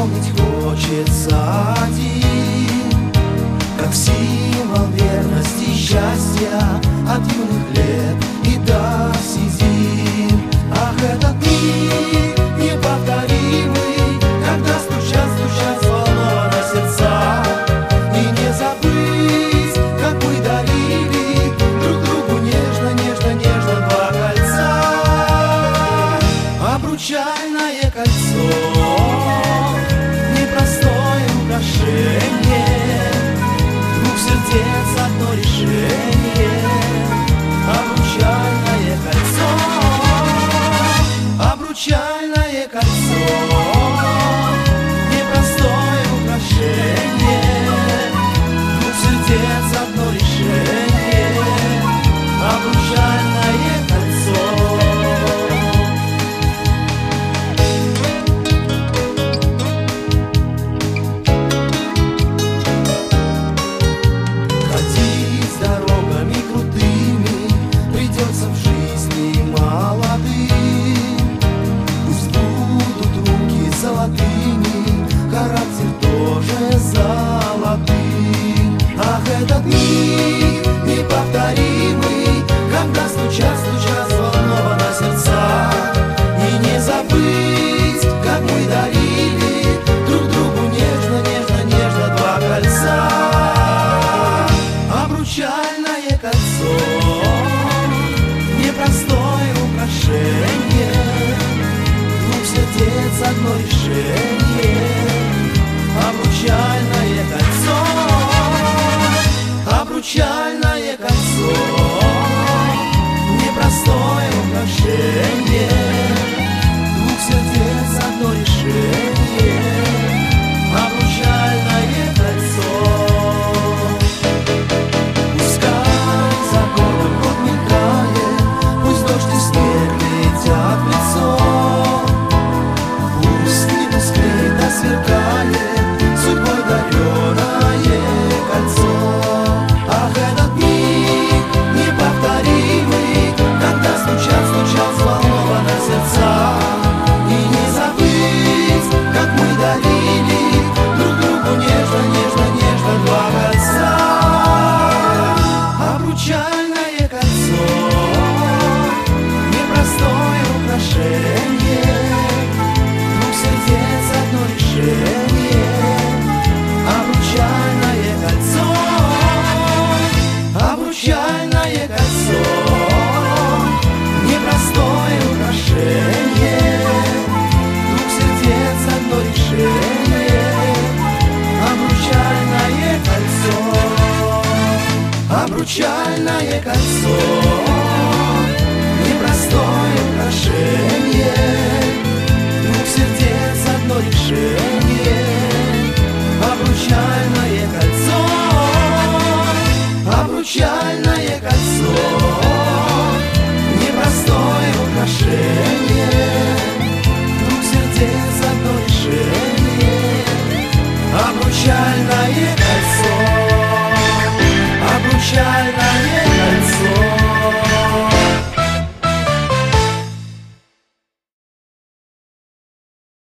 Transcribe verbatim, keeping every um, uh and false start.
помнить хочется один, как символ верности и счастья от юных лет и до седин. Ах, этот миг неповторимый, когда стучат, стучат взволнованно сердца, и не забыть, как мы дарили друг другу нежно, нежно, нежно два кольца. Обручальное кольцо, непростое украшение, двух сердец одно решение. Обручальное кольцо, обручальное кольцо, непростое украшение, двух сердец одно решение. Обручальное кольцо. Ходить дорогами крутыми придется в жизни молодым. Пусть будут руки золотыми, характер тоже золотым. Ах, этот миг неповторимый, когда стучат, стучат взволнованно сердца, и не забыть, как мы дарили друг другу нежно, нежно, нежно два кольца. Обручальное кольцо, непростое украшение, двух сердец одно решение. Обручальное кольцо, обручальное кольцо, непростое украшение, двух сердец одно решение. Обручальное кольцо. Пускай за годом год мелькает, пусть дождь и снег летят в лицо, пусть не тускнеет, а сверкает судьбой даренное кольцо. Ах, этот миг неповторимый, когда стучат, стучат взволнованно сердца, и не забыть, как мы дарили друг другу нежно, нежно, нежно два кольца. Обручальное кольцо, непростое украшение, двух сердец одно решение. Обручальное кольцо, обручальное кольцо, непростое украшение, двух сердец одно решение. Обручальное кольцо, обручальное кольцо, непростое украшение, двух сердец одно решение. Обручальное кольцо, обручальное кольцо, непростое украшение, двух сердец одно решение. Обручальное